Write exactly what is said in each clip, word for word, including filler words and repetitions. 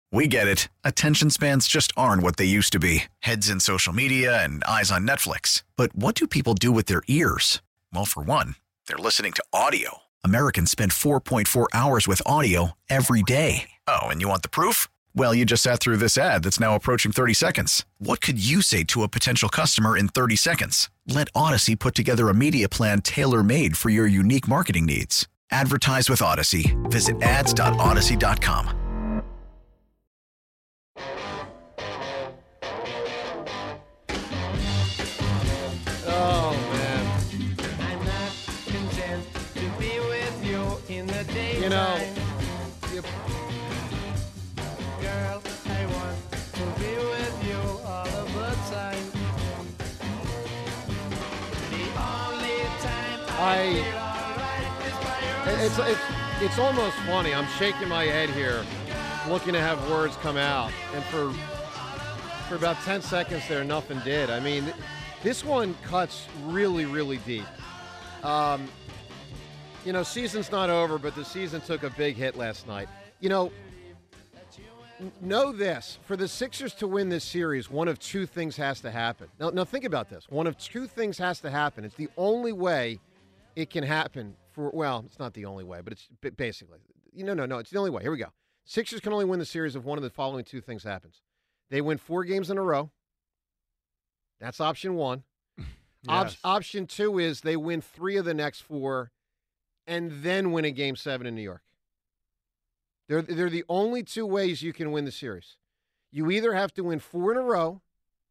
We get it. Attention spans just aren't what they used to be. Heads in social media and eyes on Netflix. But what do people do with their ears? Well, for one, they're listening to audio. Americans spend four point four hours with audio every day. Oh, and you want the proof? Well, you just sat through this ad that's now approaching thirty seconds. What could you say to a potential customer in thirty seconds? Let Odyssey put together a media plan tailor-made for your unique marketing needs. Advertise with Odyssey. Visit ads dot odyssey dot com. Oh, man. I'm not content to be with you in the daytime. You know, you... girl, I want to be with you all of the time. The only time I, I feel all right is by your it's, side. it's, it's almost funny. I'm shaking my head here, looking to have words come out. And for, for about ten seconds there, nothing did. I mean... This one cuts really, really deep. Um, you know, season's not over, but the season took a big hit last night. You know, n- know this. For the Sixers to win this series, one of two things has to happen. Now, now, think about this. One of two things has to happen. It's the only way it can happen for, well, it's not the only way, but it's b- basically. You know, no, no, it's the only way. Here we go. Sixers can only win the series if one of the following two things happens. They win four games in a row. That's option one. Yes. Op- option two is they win three of the next four and then win a game seven in New York. They're, they're the only two ways you can win the series. You either have to win four in a row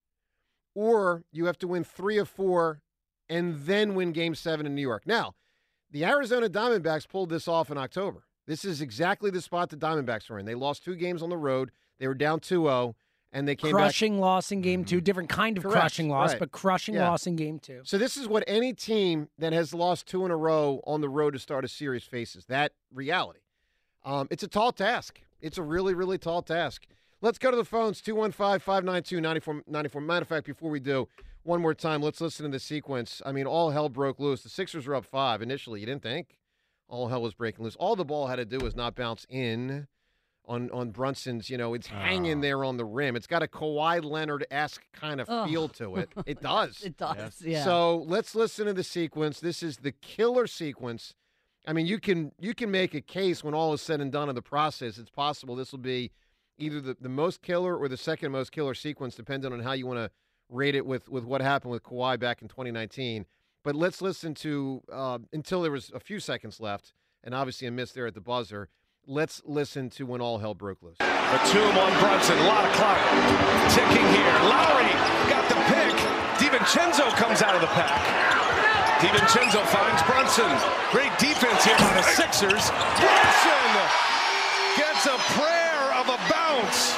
or you have to win three of four and then win game seven in New York. Now, the Arizona Diamondbacks pulled this off in October. This is exactly the spot the Diamondbacks were in. They lost two games on the road. They were down two oh. And they came crushing back. loss in game two, different kind of Correct. crushing loss, right. but crushing yeah. loss in game two. So this is what any team that has lost two in a row on the road to start a series faces, that reality. Um, it's a tall task. It's a really, really tall task. Let's go to the phones, two one five, five nine two, nine four nine four. Matter of fact, before we do, one more time, let's listen to the sequence. I mean, all hell broke loose. The Sixers were up five initially. You didn't think? All hell was breaking loose. All the ball had to do was not bounce in. On, on Brunson's, you know, it's hanging there on the rim. It's got a Kawhi Leonard-esque kind of Oh. feel to it. It does. It does, Yes. yeah. So let's listen to the sequence. This is the killer sequence. I mean, you can you can make a case when all is said and done in the process. It's possible this will be either the, the most killer or the second most killer sequence, depending on how you want to rate it with, with what happened with Kawhi back in twenty nineteen. But let's listen to, uh, until there was a few seconds left, and obviously a miss there at the buzzer. Let's listen to when all hell broke loose. Batum on Brunson, a lot of clock ticking here. Lowry got the pick. DiVincenzo comes out of the pack. DiVincenzo finds Brunson. Great defense here by the Sixers. Brunson gets a prayer of a bounce.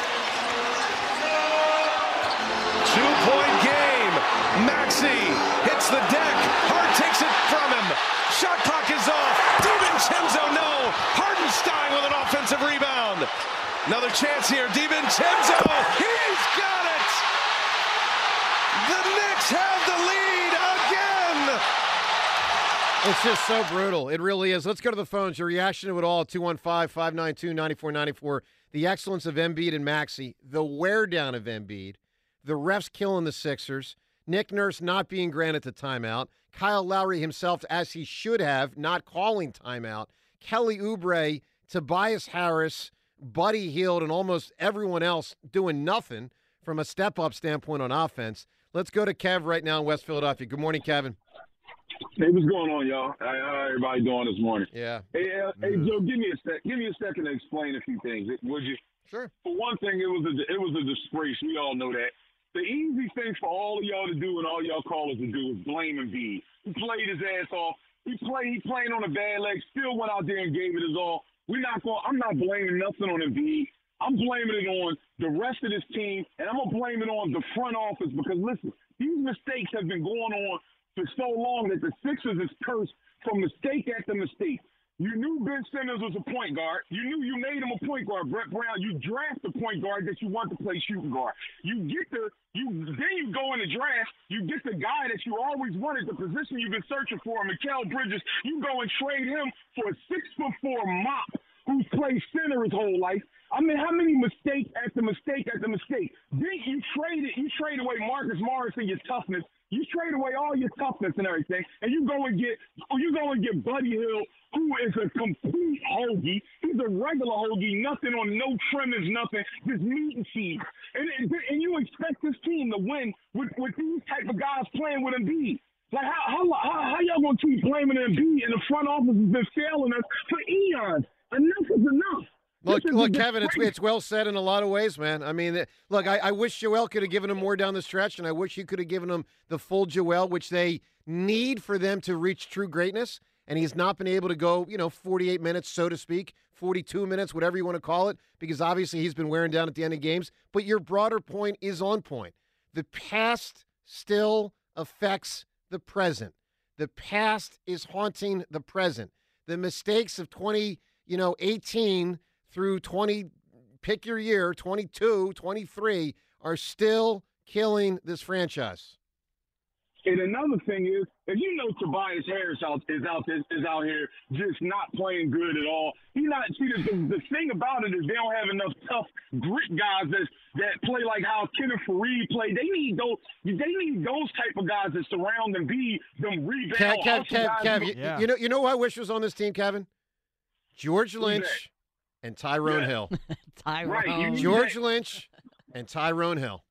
Two-point game. Maxey hits the deck. Hart takes it from him. Shot clock is off. DiVincenzo, no. Hardenstein with an offensive rebound. Another chance here. DiVincenzo. He's got it. The Knicks have the lead again. It's just so brutal. It really is. Let's go to the phones. Your reaction to it all, two one five, five nine two, nine four nine four. The excellence of Embiid and Maxey. The wear down of Embiid. The refs killing the Sixers. Nick Nurse not being granted the timeout. Kyle Lowry himself, as he should have, not calling timeout. Kelly Oubre, Tobias Harris, Buddy Hield, and almost everyone else doing nothing from a step-up standpoint on offense. Let's go to Kev right now in West Philadelphia. Good morning, Kevin. Hey, what's going on, y'all? How everybody doing this morning? Yeah. Hey, uh, hey, Joe, give me a sec. Give me a second to explain a few things, would you? Sure. For one thing, it was a it was a disgrace. We all know that. The easy thing for all of y'all to do and all y'all callers to do is blame Embiid. He played his ass off. He played. He played on a bad leg. Still went out there and gave it his all. We're not going. I'm not blaming nothing on Embiid. I'm blaming it on the rest of this team, and I'm gonna blame it on the front office because listen, these mistakes have been going on for so long that the Sixers is cursed from mistake after mistake. You knew Ben Simmons was a point guard. You knew you made him a point guard, Brett Brown. You draft a point guard that you want to play shooting guard. You get the you then you go in the draft. You get the guy that you always wanted, the position you've been searching for, Mikal Bridges. You go and trade him for a six foot four mop who's played center his whole life. I mean, how many mistakes Marcus Morris and your toughness. You trade away all your toughness and everything, and you go and get, or you go and get Buddy Hield, who is a complete hoagie. He's a regular hoagie, nothing on no trimmings, nothing, just meat and cheese. And, and, and you expect this team to win with, with these type of guys playing with Embiid. Like, how, how, how, how y'all going to keep blaming Embiid and the front office has been failing us for eons? Enough is enough. Look, look, Kevin, it's it's well said in a lot of ways, man. I mean, look, I, I wish Joel could have given him more down the stretch, and I wish you could have given him the full Joel, which they need for them to reach true greatness. And he's not been able to go, you know, forty-eight minutes, so to speak, forty-two minutes, whatever you want to call it, because obviously he's been wearing down at the end of games. But your broader point is on point. The past still affects the present. The past is haunting the present. The mistakes of twenty, you know, eighteen through twenty, pick your year, twenty-two, twenty-three, are still killing this franchise. And another thing is, if you know Tobias Harris out, is out is, is out here just not playing good at all. He not see the, the thing about it is they don't have enough tough grit guys that that play like how Kenneth Faried played. They need those. They need those type of guys that surround and be them rebound. Kev, Kev, Kev, Kev you, yeah. you know, you know who I wish was on this team, Kevin? George Lynch and Tyrone Yeah. Hill. Tyrone. Right, you- George Lynch and Tyrone Hill.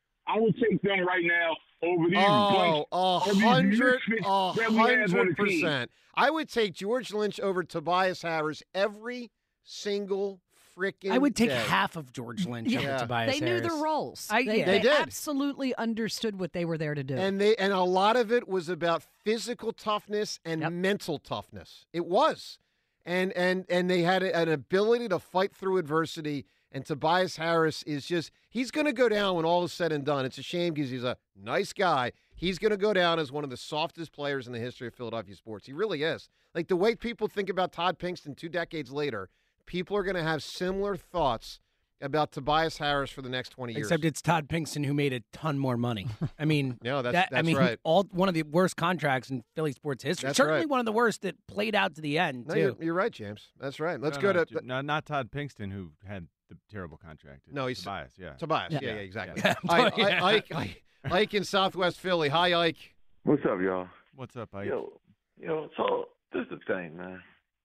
I would take them right now over these. Oh, a bunch- these hundred, misfits a that we have on hundred the team. percent. I would take George Lynch over Tobias Harris every single freaking I would take day. half of George Lynch Yeah. over Tobias They knew Harris. their roles. I- they, yeah. They they did. absolutely understood what they were there to do. And they and a lot of it was about physical toughness and Yep. mental toughness. It was. And and and they had an ability to fight through adversity. And Tobias Harris is just, he's going to go down when all is said and done. It's a shame because he's a nice guy. He's going to go down as one of the softest players in the history of Philadelphia sports. He really is. Like the way people think about Todd Pinkston two decades later, people are going to have similar thoughts about Tobias Harris for the next twenty years. Except it's Todd Pinkston who made a ton more money. I mean, No, that's- that, I that's mean, right. all one of the worst contracts in Philly sports history. That's Certainly right. one of the worst that played out to the end No, too. you're, you're right, James. That's right. Let's No, go no, to no, not Todd Pinkston, who had the terrible contract. It's No, he's- Tobias. Yeah, Tobias. Yeah, Yeah. yeah, exactly. Yeah. Ike, Yeah. Ike, Ike, Ike in Southwest Philly. Hi, Ike. What's up, y'all? What's up, Ike? Yo, yo, so this is the thing, man.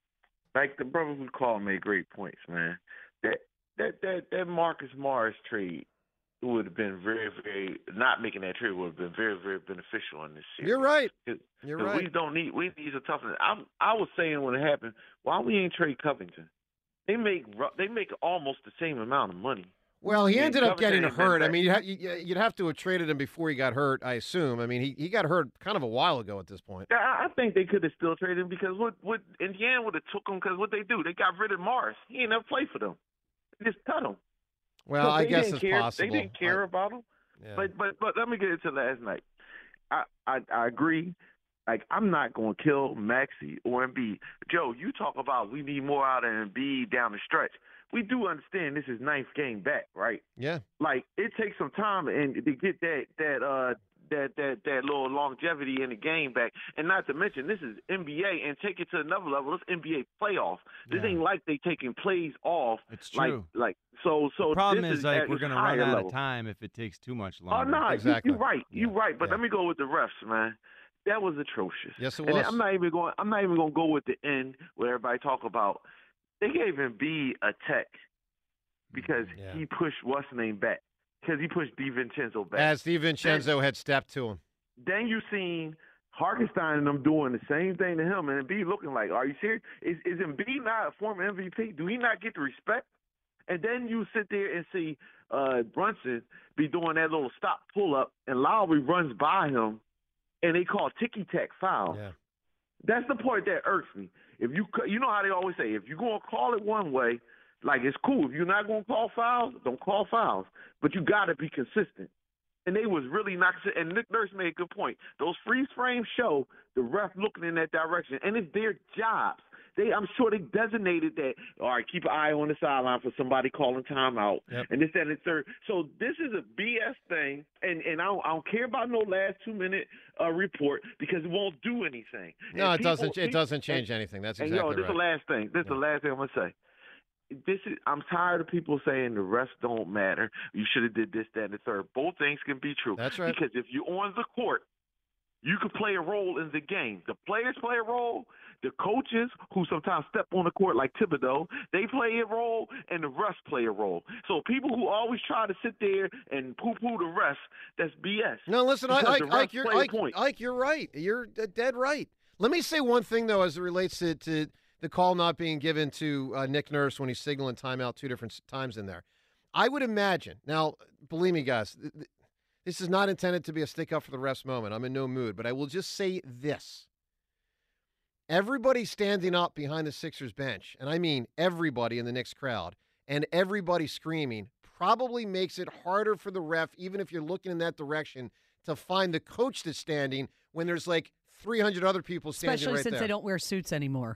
Like the brother who called made great points, man. That that that that Marcus Morris trade would have been very, very not making that trade would have been very, very beneficial in this series. You're right. 'Cause- You're 'cause right. We don't need we need a toughness. I I was saying when it happened, why we ain't trade Covington? They make ru- they make almost the same amount of money. Well, he Yeah, ended up Covington getting ain't been hurt. I back. mean, you'd, ha- you- you'd have to have traded him before he got hurt, I assume. I mean, he, he got hurt kind of a while ago at this point. Yeah, I I think they could have still traded him because what what Indiana would have took him because what they do they got rid of Morris. He ain't never played for them. They just cut him. Well, So I they guess didn't it's care. possible. They didn't care I- about him. yeah. But but but let me get into last night. I I, I agree. Like I'm not going to kill Maxey or Embiid. Joe, you talk about we need more out of Embiid down the stretch. We do understand this is ninth game back, right? yeah. Like it takes some time and to get that that uh that that that little longevity in the game back. And not to mention this is N B A and take it to another level. It's N B A playoffs. This Yeah. ain't like they taking plays off. It's Like true. like so so. The problem this is, like, at we're its going to run higher out level. of time if it takes too much Oh longer. no, Exactly. you, you're right. You're Yeah. right. But Yeah. let me go with the refs, man. That was atrocious. Yes, it And was. I'm not even going. I'm not even going to go with the end where everybody talk about. They gave Embiid a tech because Yeah. he pushed what's his name back because he pushed DiVincenzo back. As DiVincenzo had stepped to him. Then you seen Hartenstein and them doing the same thing to him, and Embiid looking like, are you serious? Is is Embiid not a former M V P? Do he not get the respect? And then you sit there and see uh, Brunson be doing that little stop pull up, and Lowry runs by him, and they call ticky tack foul. Yeah. That's the part that irks me. If you you know how they always say, if you're gonna call it one way, like it's cool. If you're not gonna call fouls, don't call fouls. But you gotta be consistent. And they was really not. And Nick Nurse made a good point. Those freeze frames show the ref looking in that direction, and it's their jobs. They, I'm sure they designated that. All right, keep an eye on the sideline for somebody calling timeout, Yep. and this, that, and the third. So this is a B S thing, and and I don't, I don't care about no last two minute uh, report because it won't do anything. No, And it people- doesn't. It people- doesn't change anything. That's and exactly yo, this is right. the last thing. This is the Yeah. last thing I'm gonna say. this is. I'm tired of people saying the rest don't matter. You should have did this, that, and the third. Both things can be true. That's right. Because if you're on the court, you can play a role in the game. The players play a role. The coaches, who sometimes step on the court like Thibodeau, they play a role, and the refs play a role. So people who always try to sit there and poo-poo the refs, that's B S. No, listen, I, Because Ike, the refs Ike, you're, play a Ike, point. Ike, you're right. You're uh, dead right. Let me say one thing, though, as it relates to, to the call not being given to uh, Nick Nurse when he's signaling timeout two different times in there. I would imagine, now, believe me, guys, th- th- this is not intended to be a stick up for the refs moment. I'm in no mood, but I will just say this. Everybody standing up behind the Sixers bench, and I mean everybody in the Knicks crowd, and everybody screaming, probably makes it harder for the ref, even if you're looking in that direction, to find the coach that's standing when there's like three hundred other people standing Especially right since there. they don't wear suits anymore.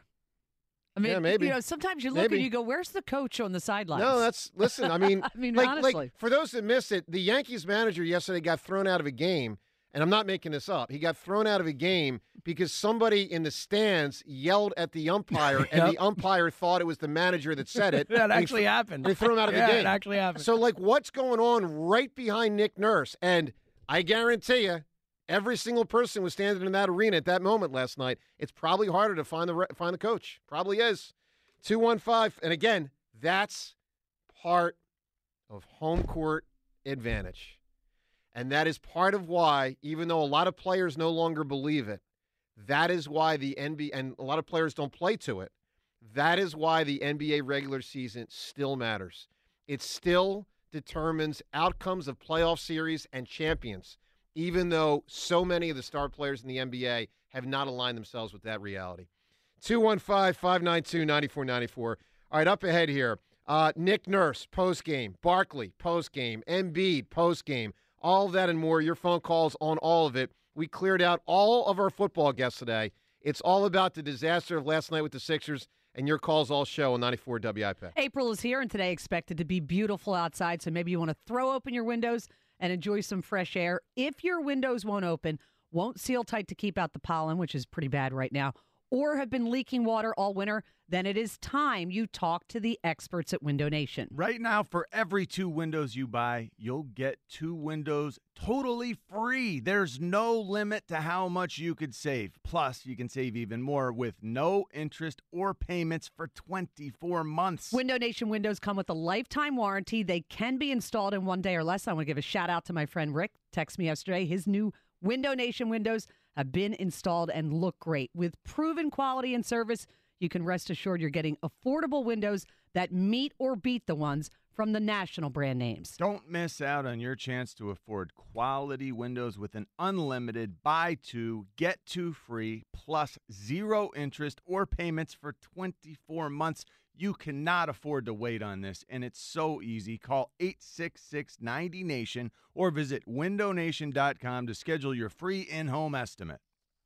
I mean, Yeah, maybe. you know, sometimes you look Maybe. and you go, "Where's the coach on the sidelines?" No, that's listen. I mean, I mean, like, honestly. like for those that missed it, the Yankees manager yesterday got thrown out of a game, and I'm not making this up. He got thrown out of a game because somebody in the stands yelled at the umpire, and Yep. the umpire thought it was the manager that said it. That and he actually threw- happened. And they threw him out of Yeah, the game. it actually happened. So, like, what's going on right behind Nick Nurse? And I guarantee you, every single person was standing in that arena at that moment last night. It's probably harder to find the re- find the coach. Probably is. two one five. And again, that's part of home court advantage. And that is part of why, even though a lot of players no longer believe it, that is why the N B A, and a lot of players don't play to it, that is why the N B A regular season still matters. It still determines outcomes of playoff series and champions, even though so many of the star players in the N B A have not aligned themselves with that reality. two one five, five nine two, nine four nine four. All right, up ahead here. Uh, Nick Nurse, postgame. Barkley, postgame. Embiid, postgame. All of that and more. Your phone calls on all of it. We cleared out all of our football guests today. It's all about the disaster of last night with the Sixers, and your calls all show on ninety-four W I P. April is here, and today expected to be beautiful outside, so maybe you want to throw open your windows and enjoy some fresh air. If your windows won't open, won't seal tight to keep out the pollen, which is pretty bad right now, or have been leaking water all winter, then it is time you talk to the experts at Window Nation. Right now, for every two windows you buy, you'll get two windows totally free. There's no limit to how much you could save. Plus, you can save even more with no interest or payments for twenty-four months. Window Nation windows come with a lifetime warranty. They can be installed in one day or less. I want to give a shout out to my friend Rick. Text me yesterday. His new Window Nation windows have been installed and look great. With proven quality and service, you can rest assured you're getting affordable windows that meet or beat the ones from the national brand names. Don't miss out on your chance to afford quality windows with an unlimited buy two, get two free, plus zero interest or payments for twenty-four months. You cannot afford to wait on this, and it's so easy. Call eight six six, ninety nation or visit window nation dot com to schedule your free in-home estimate.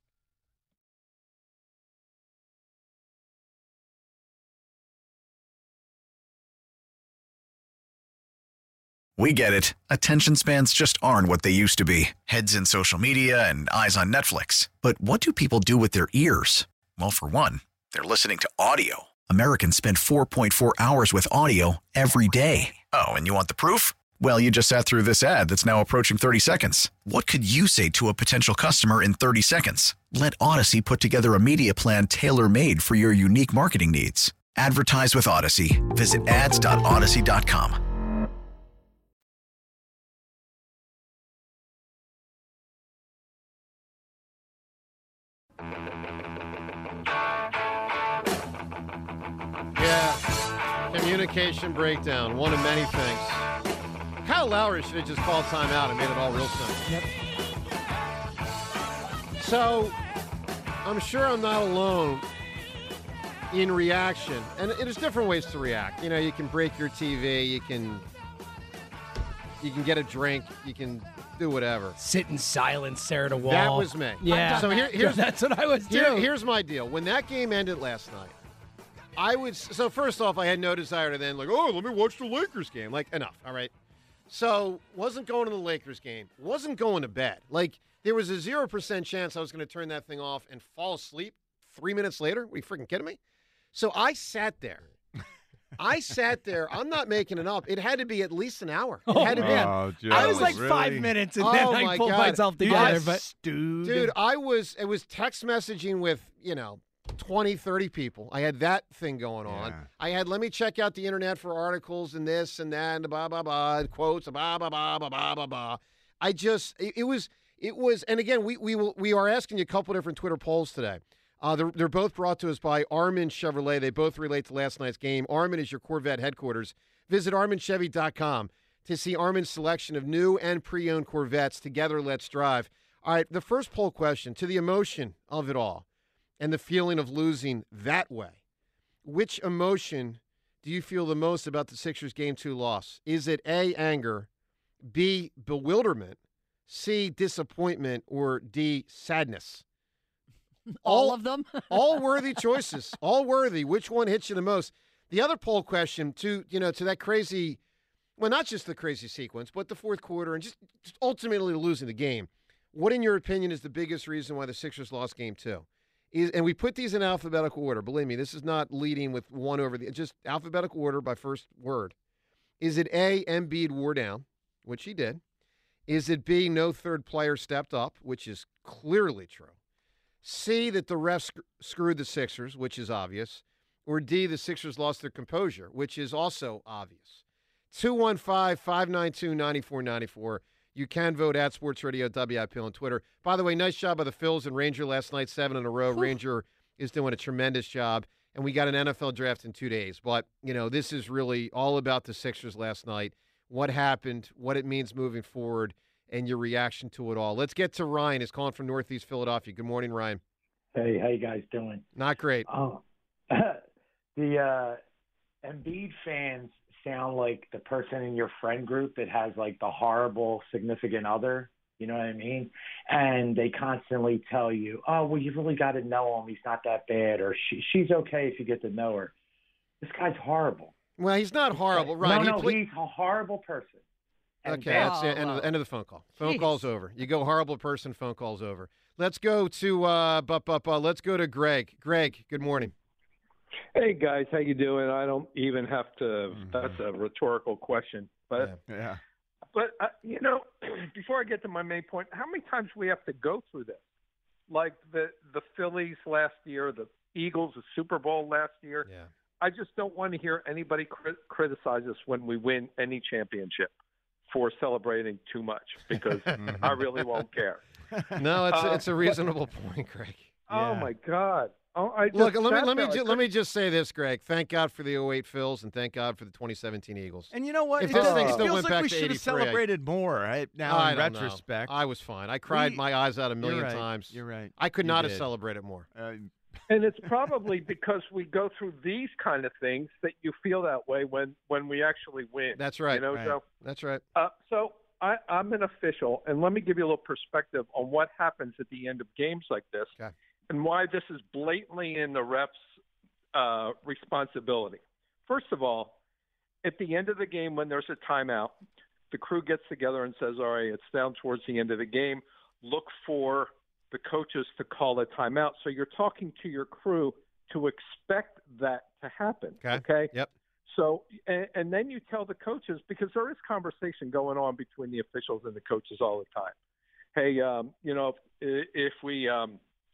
We get it. Attention spans just aren't what they used to be. Heads in social media and eyes on Netflix. But what do people do with their ears? Well, for one, they're listening to audio. Americans spend four point four hours with audio every day. Oh, and you want the proof? Well, you just sat through this ad that's now approaching thirty seconds. What could you say to a potential customer in thirty seconds? Let Odyssey put together a media plan tailor-made for your unique marketing needs. Advertise with Odyssey. Visit ads dot odyssey dot com. Yeah, communication breakdown, one of many things. Kyle Lowry should have just called timeout and made it all real simple. Yep. So, I'm sure I'm not alone in reaction. And there's different ways to react. You know, you can break your T V, you can you can get a drink, you can do whatever. Sit in silence, stare at a wall. That was me. Yeah. So here, here's That's what I was here, doing. here's my deal. When that game ended last night, I would so first off, I had no desire to then like, oh, let me watch the Lakers game. Like, enough, all right. So wasn't going to the Lakers game, wasn't going to bed. Like, there was a zero percent chance I was going to turn that thing off and fall asleep three minutes later. Are you freaking kidding me? So I sat there I sat there. I'm not making it up. It had to be at least an hour. It Oh, had to man. Oh, Joe, I was like really? five minutes, and Oh, then my I pulled God. myself You together. just But stewed. Dude, I was, it was text messaging with, you know, twenty, thirty people. I had that thing going on. Yeah. I had, let me check out the internet for articles and this and that and blah, blah, blah, quotes, blah, blah, blah, blah, blah, blah, blah. I just, it, it was, it was, and again, we, we will, we are asking you a couple different Twitter polls today. Uh, they're, they're both brought to us by Armin Chevrolet. They both relate to last night's game. Armin is your Corvette headquarters. Visit armin chevy dot com to see Armin's selection of new and pre-owned Corvettes. Together, let's drive. All right, the first poll question, to the emotion of it all and the feeling of losing that way, which emotion do you feel the most about the Sixers Game two loss? Is it A, anger, B, bewilderment, C, disappointment, or D, sadness? All, All- of them? all worthy choices. All worthy. Which one hits you the most? The other poll question to, you know, to that crazy, well, not just the crazy sequence, but the fourth quarter and just, just ultimately losing the game. What, in your opinion, is the biggest reason why the Sixers lost game two? Is, and we put these in alphabetical order. Believe me, this is not leading with one over the, just alphabetical order by first word. Is it A, Embiid wore down, which he did? Is it B, no third player stepped up, which is clearly true? C, that the refs sc- screwed the Sixers, which is obvious. Or D, the Sixers lost their composure, which is also obvious. two one five, five nine two, nine four nine four. You can vote at Sports Radio W I P on Twitter. By the way, nice job by the Phils and Ranger last night, seven in a row. Whew. Ranger is doing a tremendous job, and we got an N F L draft in two days. But, you know, this is really all about the Sixers last night, what happened, what it means moving forward, and your reaction to it all. Let's get to Ryan. He's calling from Northeast Philadelphia. Good morning, Ryan. Hey, how you guys doing? Not great. Oh, the uh, Embiid fans sound like the person in your friend group that has like the horrible significant other. You know what I mean? And they constantly tell you, "Oh, well, you really got to know him. He's not that bad," or she, "She's okay if you get to know her." This guy's horrible. Well, he's not horrible, right? No, no, He play- he's a horrible person. And Okay, bad. that's the end of, the, end of the phone call. Phone Jeez. call's over. You go horrible person, phone call's over. Let's go to uh, but, but, but, let's go to Greg. Greg, good morning. Hey guys, how you doing? I don't even have to. That's a rhetorical question, but Yeah. Yeah. but uh, you know, before I get to my main point, how many times do we have to go through this? Like the the Phillies last year, the Eagles, the Super Bowl last year. Yeah. I just don't want to hear anybody crit- criticize us when we win any championship for celebrating too much, because I really won't care. No, it's Uh, it's a reasonable point, Greg. Oh Yeah. my God! Oh, I just Look, let me sat let me there. I ju- let me just say this, Greg. Thank God for the oh eight Phils and thank God for the twenty seventeen Eagles. And you know what? If it this does- thing it still feels went like back we to should have eighty-three, I- celebrated more, right? Now, I in don't know. retrospect. I was fine. I cried We- my eyes out a million You're right. times. You're right. I could You not did. have celebrated more. Uh, And it's probably because we go through these kind of things that you feel that way when, when we actually win. That's right. You know, Right. Joe? That's right. Uh, so I, I'm an official, and let me give you a little perspective on what happens at the end of games like this, Okay. and why this is blatantly in the refs' uh, responsibility. First of all, at the end of the game when there's a timeout, the crew gets together and says, all right, it's down towards the end of the game. Look for the coaches to call a timeout. So you're talking to your crew to expect that to happen. Okay. Yep. So, and, and then you tell the coaches, because there is conversation going on between the officials and the coaches all the time. Hey, um, you know, if, if we um,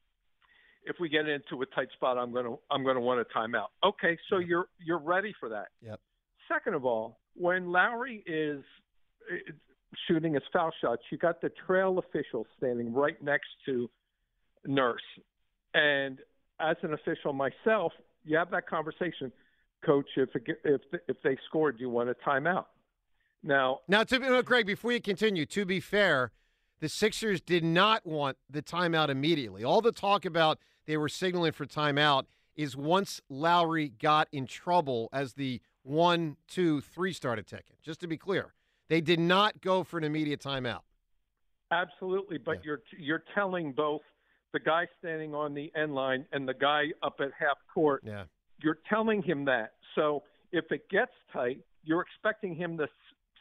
if we get into a tight spot, I'm gonna I'm gonna want a timeout. Okay, so you're you're ready for that. Yep. Second of all, when Lowry is uh, shooting his foul shots, you got the trail official standing right next to Nurse, and as an official myself, you have that conversation. Coach, if it, if if they scored, you want a timeout. Now, Now, to be, no, Greg, before you continue, to be fair, the Sixers did not want the timeout immediately. All the talk about they were signaling for timeout is once Lowry got in trouble as the one, two, three started ticking. Just to be clear, they did not go for an immediate timeout. absolutely, but Yeah. you're you're telling both the guy standing on the end line and the guy up at half court. Yeah. You're telling him that. So if it gets tight, you're expecting him to s-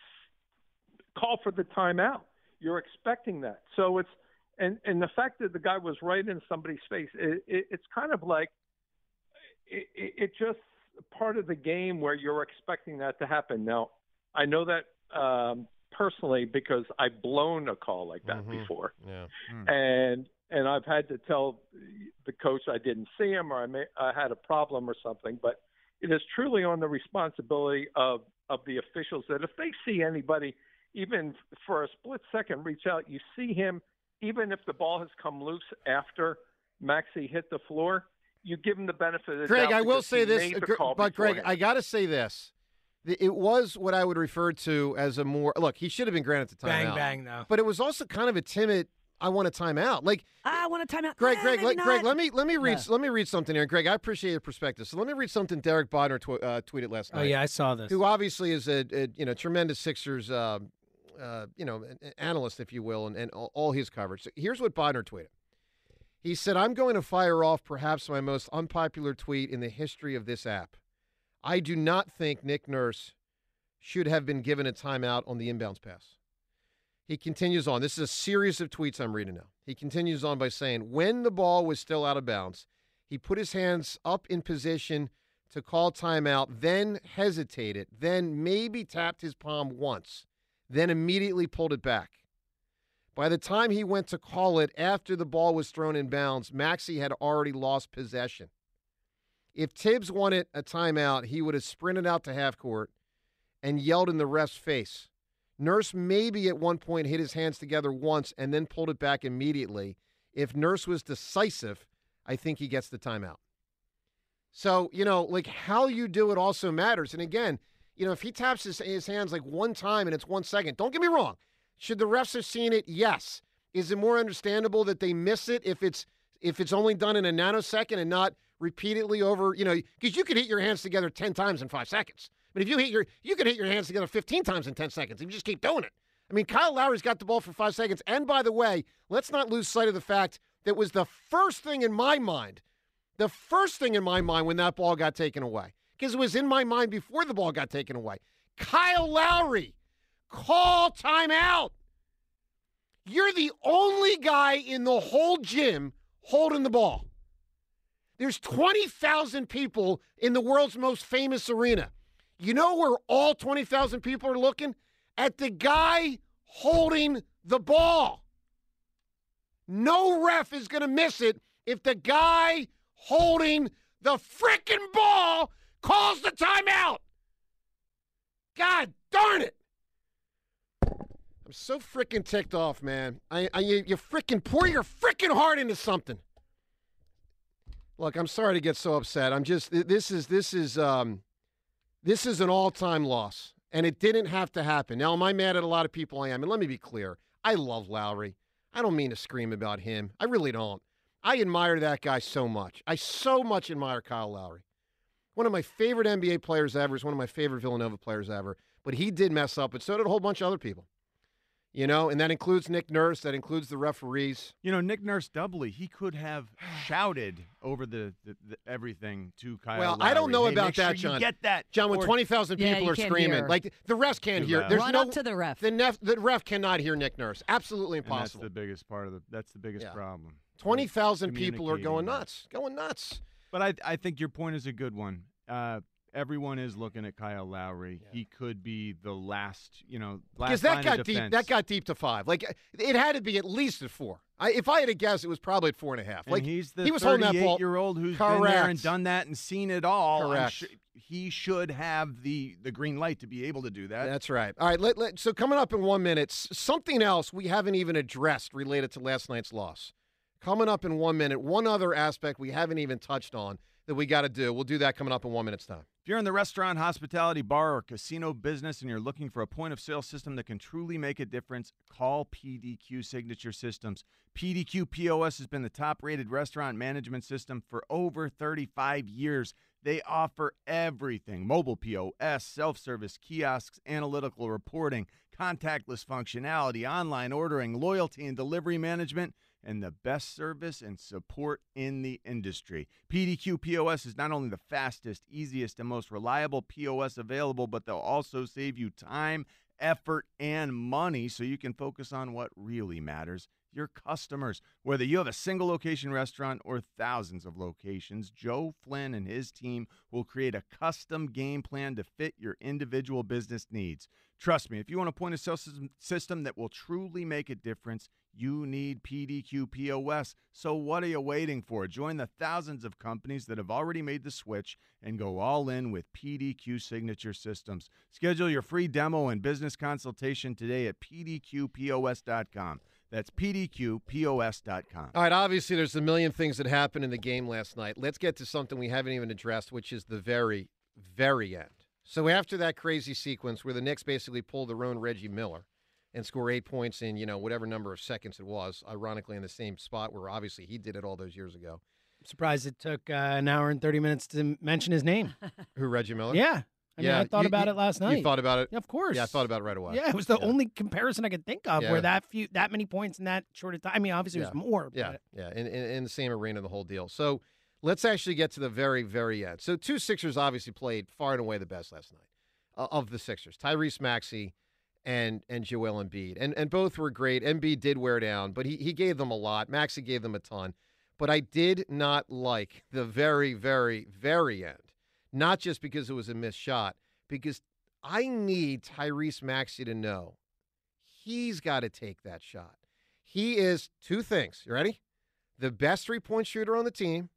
s- call for the timeout. You're expecting that. So it's and and the fact that the guy was right in somebody's face, it, it, it's kind of like it, it, it just part of the game where you're expecting that to happen. Now, I know that um, personally because I've blown a call like that Mm-hmm. before. Yeah. Hmm. And and I've had to tell the coach I didn't see him or I, may, I had a problem or something. But it is truly on the responsibility of, of the officials that if they see anybody, even for a split second, reach out, you see him, even if the ball has come loose after Maxey hit the floor, you give him the benefit of the Greg, doubt I will because say he this, made the Gr- call but Greg, beforehand. I got to say this. The- It was what I would refer to as a more look. He should have been granted the timeout. Bang, bang, though. But it was also kind of a timid. I want a timeout. Like I want a timeout. Greg, Eh, Greg, maybe let, Greg, not. let me let me read Yeah. let me read something here. Greg, I appreciate your perspective. So let me read something Derek Bodner tw- uh, tweeted last Oh night. yeah, I saw this. Who obviously is a, a you know tremendous Sixers uh, uh, you know an analyst, if you will, and, and all, all his coverage. So here's what Bodner tweeted. He said, "I'm going to fire off perhaps my most unpopular tweet in the history of this app. I do not think Nick Nurse should have been given a timeout on the inbounds pass." He continues on. This is a series of tweets I'm reading now. He continues on by saying, when the ball was still out of bounds, he put his hands up in position to call timeout, then hesitated, then maybe tapped his palm once, then immediately pulled it back. By the time he went to call it after the ball was thrown in bounds, Maxey had already lost possession. If Tibbs wanted a timeout, he would have sprinted out to half court and yelled in the ref's face. Nurse maybe at one point hit his hands together once and then pulled it back immediately. If Nurse was decisive, I think he gets the timeout. So, you know, like how you do it also matters. And again, you know, if he taps his, his hands like one time and it's one second, don't get me wrong. Should the refs have seen it? Yes. Is it more understandable that they miss it if it's if it's only done in a nanosecond and not repeatedly over, you know, because you could hit your hands together ten times in five seconds. But if you hit your, you can hit your hands together fifteen times in ten seconds. If you just keep doing it. I mean, Kyle Lowry's got the ball for five seconds. And by the way, let's not lose sight of the fact that was the first thing in my mind, the first thing in my mind when that ball got taken away, because it was in my mind before the ball got taken away. Kyle Lowry, call timeout. You're the only guy in the whole gym holding the ball. There's twenty thousand people in the world's most famous arena. You know where all twenty thousand people are looking? At the guy holding the ball. No ref is going to miss it if the guy holding the frickin' ball calls the timeout. God darn it. I'm so frickin' ticked off, man. I, I you, you frickin' pour your frickin' heart into something. Look, I'm sorry to get so upset. I'm just this is this is um this is an all-time loss, and it didn't have to happen. Now, am I mad at a lot of people? I am. And let me be clear. I love Lowry. I don't mean to scream about him. I really don't. I admire that guy so much. I so much admire Kyle Lowry. One of my favorite N B A players ever. Is one of my favorite Villanova players ever. But he did mess up, but so did a whole bunch of other people. You know, and that includes Nick Nurse. That includes the referees. You know, Nick Nurse doubly, he could have shouted over the, the, the everything to Kyle Well, Lowry. I don't know Hey, about make sure that, you John. Get that, John, when or- twenty thousand Yeah, people you are can't screaming, hear. like the refs can't Too hear. loud. There's Run no up to the ref. The, nef, the ref cannot hear Nick Nurse. Absolutely and impossible. that's the biggest part of the. That's the biggest Yeah. problem. twenty thousand people are Communicating going that. nuts. Going nuts. But I, I think your point is a good one. Uh, everyone is looking at Kyle Lowry. He could be the last, you know, last Because that line got of deep. defense. That got deep to five. Like it had to be at least at four. I, if I had to guess, it was probably at four and a half. And Like he's the he was holding that ball. thirty-eight-year-old who's been there and Correct. done that and seen it all. I'm Correct. su- he should have the the green light to be able to do that. That's right. All right. Let, let, so coming up in one minute, s- something else we haven't even addressed related to last night's loss. Coming up in one minute, one other aspect we haven't even touched on that we got to do. We'll do that coming up in one minute's time. If you're in the restaurant, hospitality, bar, or casino business and you're looking for a point-of-sale system that can truly make a difference, call P D Q Signature Systems. P D Q P O S has been the top-rated restaurant management system for over thirty-five years. They offer everything: mobile P O S, self-service kiosks, analytical reporting, contactless functionality, online ordering, loyalty and delivery management, and the best service and support in the industry. P D Q P O S is not only the fastest, easiest, and most reliable P O S available, but they'll also save you time, effort, and money so you can focus on what really matters, your customers. Whether you have a single location restaurant or thousands of locations, Joe Flynn and his team will create a custom game plan to fit your individual business needs. Trust me, if you want a point-of-sale system that will truly make a difference, you need P D Q P O S. So what are you waiting for? Join the thousands of companies that have already made the switch and go all in with P D Q Signature Systems. Schedule your free demo and business consultation today at P D Q P O S dot com. That's P D Q P O S dot com. All right, obviously there's a million things that happened in the game last night. Let's get to something we haven't even addressed, which is the very, very end. So after that crazy sequence where the Knicks basically pulled their own Reggie Miller and score eight points in, you know, whatever number of seconds it was, ironically in the same spot where obviously he did it all those years ago. I'm surprised it took uh, an hour and thirty minutes to mention his name. Who, Reggie Miller? Yeah. I mean, yeah, I thought you, about you, it last night. You thought about it? Yeah, of course. Yeah, I thought about it right away. Yeah, it was the yeah. only comparison I could think of yeah. where that few that many points in that short of time. I mean, obviously yeah. it was more. Yeah, but... yeah, in, in, in the same arena, the whole deal. So let's actually get to the very, very end. So two Sixers obviously played far and away the best last night uh, of the Sixers. Tyrese Maxey and and Joel Embiid. And and both were great. Embiid did wear down, but he, he gave them a lot. Maxey gave them a ton. But I did not like the very, very, very end. Not just because it was a missed shot, because I need Tyrese Maxey to know he's got to take that shot. He is two things. You ready? The best three-point shooter on the team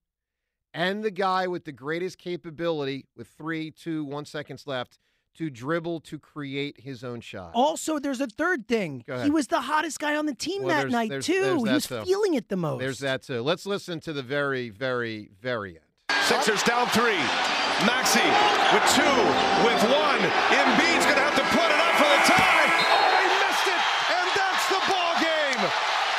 and the guy with the greatest capability with three, two, one seconds left to dribble to create his own shot. Also, there's a third thing. He was the hottest guy on the team well, that there's, night, there's, too. There's he was too. feeling it the most. There's that, too. Let's listen to the very, very, very end. Sixers down three. Maxey with two, with one. Embiid's going to have to put it up for the tie. Oh, he missed it, and that's the ball game.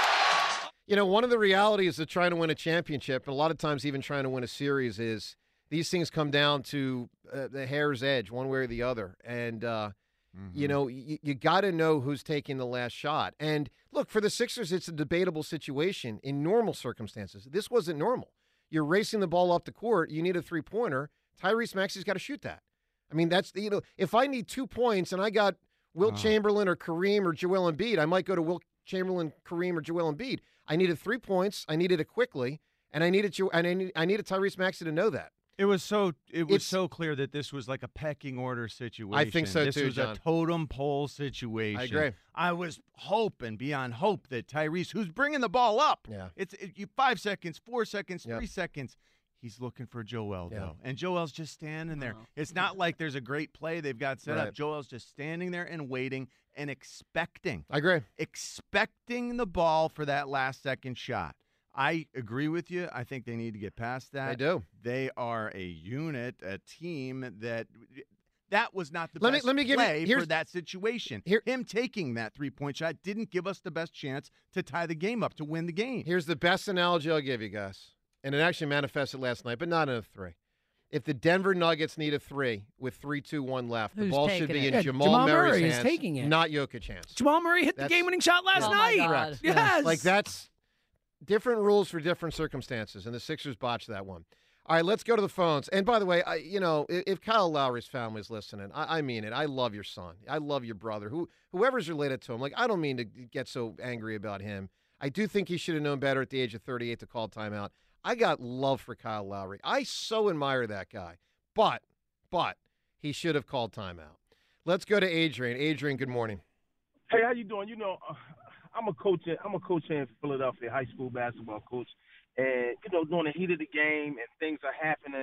You know, one of the realities of trying to win a championship, and a lot of times even trying to win a series, is these things come down to uh, the hair's edge, one way or the other. And, uh, mm-hmm. you know, y- you got to know who's taking the last shot. And, look, for the Sixers, it's a debatable situation in normal circumstances. This wasn't normal. You're racing the ball up the court. You need a three-pointer. Tyrese Maxey's got to shoot that. I mean, that's, you know, if I need two points and I got Wilt oh. Chamberlain or Kareem or Joel Embiid, I might go to Wilt Chamberlain, Kareem, or Joel Embiid. I needed three points. I needed it quickly, and I needed you. And I, need, I needed Tyrese Maxey to know that. It was so. It was it's, so clear that this was like a pecking order situation. I think so this too, was John. a totem pole situation. I agree. I was hoping beyond hope that Tyrese, who's bringing the ball up, yeah, it's it, you five seconds, four seconds, yep. three seconds. He's looking for Joel, yeah. though. And Joel's just standing there. Oh. It's not like there's a great play they've got set right. up. Joel's just standing there and waiting and expecting. I agree. Expecting the ball for that last second shot. I agree with you. I think they need to get past that. They do. They are a unit, a team that that was not the let best me, let me give play you, for that situation. Here, Him taking that three-point shot didn't give us the best chance to tie the game up, to win the game. Here's the best analogy I'll give you guys. And it actually manifested last night, but not in a three. If the Denver Nuggets need a three with three two one left, Who's the ball should taking be it? in Yeah, Jamal, Jamal Murray's Murray is hands, taking it. not Jokic's hands. Jamal Murray hit the That's- game-winning shot last Oh my night. God. Correct. Yes. Like, that's different rules for different circumstances, and the Sixers botched that one. All right, let's go to the phones. And by the way, I, you know, if, if Kyle Lowry's family's listening, I, I mean it. I love your son. I love your brother. Who, whoever's related to him. Like, I don't mean to get so angry about him. I do think he should have known better at the age of thirty-eight to call timeout. I got love for Kyle Lowry. I so admire that guy. But, but, he should have called timeout. Let's go to Adrian. Adrian, good morning. Hey, how you doing? You know, uh, I'm a coach. In, I'm a coach in Philadelphia, high school basketball coach, and you know, during the heat of the game and things are happening.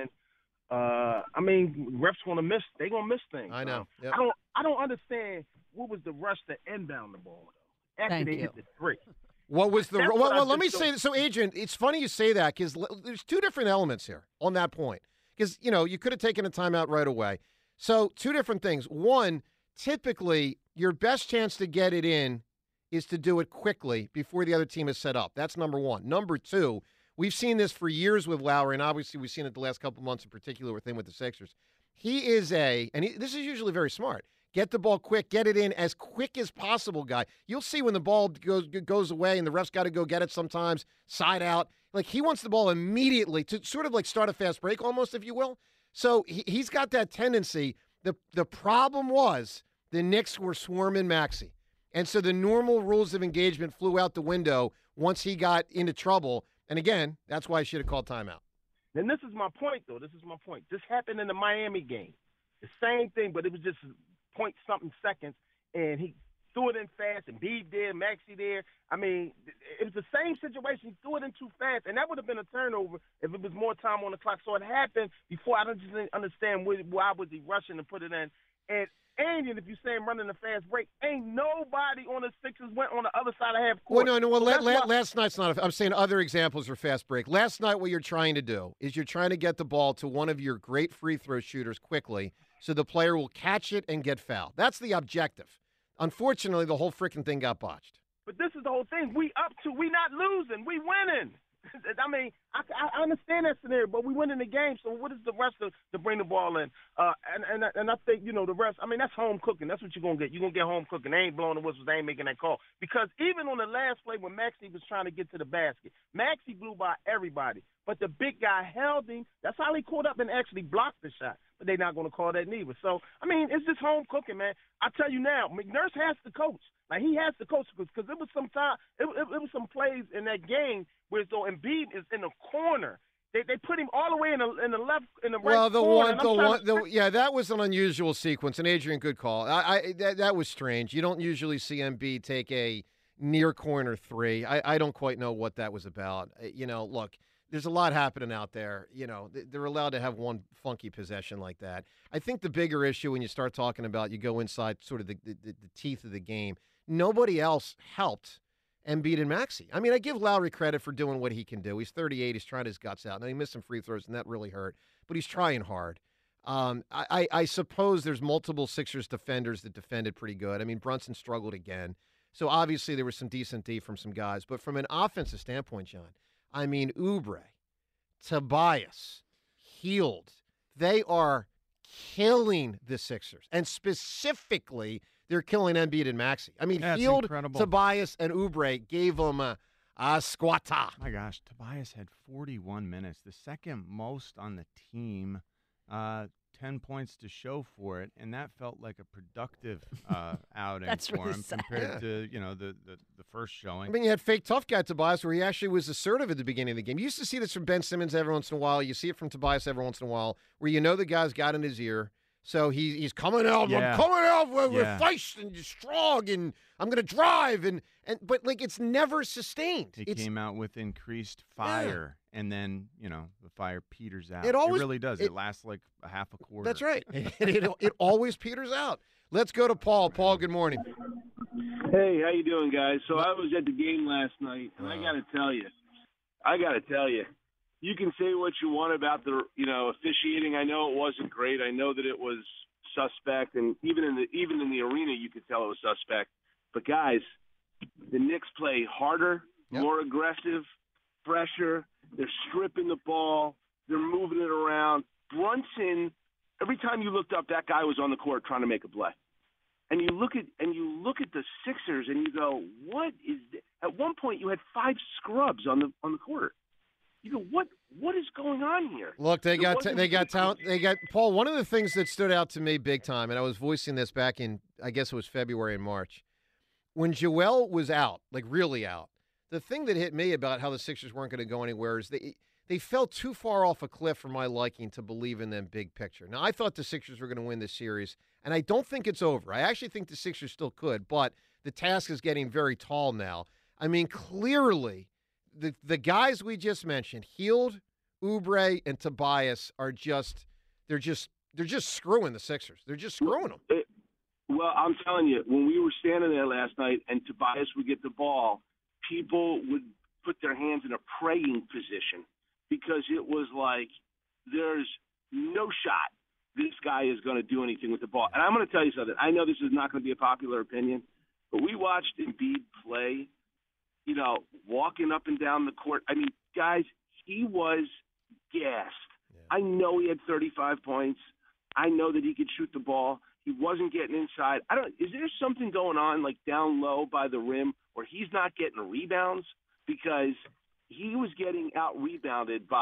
Uh, I mean, refs gonna miss. They gonna miss things. I know. Yep. I don't. I don't understand what was the rush to inbound the ball though after Thank they you. hit the three. What was the That's well? what I well let me just say. don't- So, Adrian, it's funny you say that because there's two different elements here on that point. Because you know you could have taken a timeout right away. So, two different things. One, typically your best chance to get it in is to do it quickly before the other team is set up. That's number one. Number two, we've seen this for years with Lowry, and obviously we've seen it the last couple months in particular with him with the Sixers. He is a, and he, this is usually very smart. Get the ball quick, get it in as quick as possible, guy. You'll see when the ball goes goes away and the ref's got to go get it sometimes, side out. Like, he wants the ball immediately to sort of like start a fast break almost, if you will. So he, he's got that tendency. The, the problem was the Knicks were swarming Maxey. And so the normal rules of engagement flew out the window once he got into trouble. And again, that's why I should have called timeout. And this is my point, though. This is my point. This happened in the Miami game. The same thing, but it was just point something seconds, and he threw it in fast, and Embiid there, Maxey there. I mean, it was the same situation. He threw it in too fast, and that would have been a turnover if it was more time on the clock. So it happened before. I don't just understand why was he rushing to put it in. And And if you say him running a fast break, ain't nobody on the Sixers went on the other side of half court. Well, no, no. Well, so la- la- why- last night's not. A, I'm saying other examples are fast break. Last night, what you're trying to do is you're trying to get the ball to one of your great free throw shooters quickly, so the player will catch it and get fouled. That's the objective. Unfortunately, the whole freaking thing got botched. But this is the whole thing. We up to, we not losing. We winning. I mean, I, I understand that scenario, but we win in the game. So what is the rest of to bring the ball in? Uh, and and and I think you know the rest. I mean, that's home cooking. That's what you're gonna get. You're gonna get home cooking. They ain't blowing the whistles. They ain't making that call. Because even on the last play when Maxey was trying to get to the basket, Maxey blew by everybody, but the big guy held him. That's how he caught up and actually blocked the shot. But they're not gonna call that neither. So I mean, it's just home cooking, man. I tell you now, McNurse has to coach. Like he has to coach because it was some time. It, it, it was some plays in that game where so Embiid is in the corner. They they put him all the way in the in the left in the right Well, the corner. one, the one, the, yeah, that was an unusual sequence. And Adrian, good call. I, I that, that was strange. You don't usually see Embiid take a near corner three. I, I don't quite know what that was about. You know, look, there's a lot happening out there. You know, they're allowed to have one funky possession like that. I think the bigger issue when you start talking about you go inside sort of the the, the teeth of the game. Nobody else helped Embiid and Maxey. I mean, I give Lowry credit for doing what he can do. He's thirty-eight. He's trying his guts out. Now, he missed some free throws, and that really hurt. But he's trying hard. Um, I, I, I suppose there's multiple Sixers defenders that defended pretty good. I mean, Brunson struggled again. So, obviously, there was some decent D from some guys. But from an offensive standpoint, John, I mean, Oubre, Tobias, Hield, they are killing the Sixers. And specifically – they're killing Embiid and Maxey. I mean, That's Hield, incredible. Tobias, and Oubre gave them a, a squatta. My gosh, Tobias had forty-one minutes, the second most on the team, uh, ten points to show for it, and that felt like a productive uh, outing That's for really him sad. compared Yeah. to you know the, the, the first showing. I mean, you had fake tough guy Tobias where he actually was assertive at the beginning of the game. You used to see this from Ben Simmons every once in a while. You see it from Tobias every once in a while where you know the guy's got in his ear. So he, he's coming out. Yeah. I'm coming out. We're, Yeah. we're feist and strong, and I'm going to drive. And, and But, like, it's never sustained. He It's, came out with increased fire, and then, you know, the fire peters out. It always- really does. It, it- lasts like a half a quarter. That's right. it, it, it always peters out. Let's go to Paul. Paul, good morning. Hey, how you doing, guys? So I was at the game last night, and I got to tell you, I got to tell you, you can say what you want about the, you know, officiating. I know it wasn't great. I know that it was suspect, and even in the even in the arena, you could tell it was suspect. But guys, the Knicks play harder, Yep. more aggressive, fresher. They're stripping the ball. They're moving it around. Brunson, every time you looked up, that guy was on the court trying to make a play. And you look at and you look at the Sixers, and you go, "What is?" Th-? At one point, you had five scrubs on the on the court. You go, what? What is going on here? Look, they It got wasn't they got just- talent. They got Paul. One of the things that stood out to me big time, and I was voicing this back in, I guess it was February and March, when Joel was out, like really out. The thing that hit me about how the Sixers weren't going to go anywhere is they they fell too far off a cliff for my liking to believe in them big picture. Now, I thought the Sixers were going to win this series, and I don't think it's over. I actually think the Sixers still could, but the task is getting very tall now. I mean, clearly, the the guys we just mentioned, Hield, Oubre, and Tobias are just they're just they're just screwing the Sixers. They're just screwing them. It, well, I'm telling you, when we were standing there last night and Tobias would get the ball, people would put their hands in a praying position because it was like there's no shot this guy is going to do anything with the ball. And I'm going to tell you something. I know this is not going to be a popular opinion, but we watched Embiid play, you know, walking up and down the court. I mean, guys, he was gassed. Yeah. I know he had thirty-five points. I know that he could shoot the ball. He wasn't getting inside. I don't. Is there something going on like down low by the rim where he's not getting rebounds? Because he was getting out rebounded by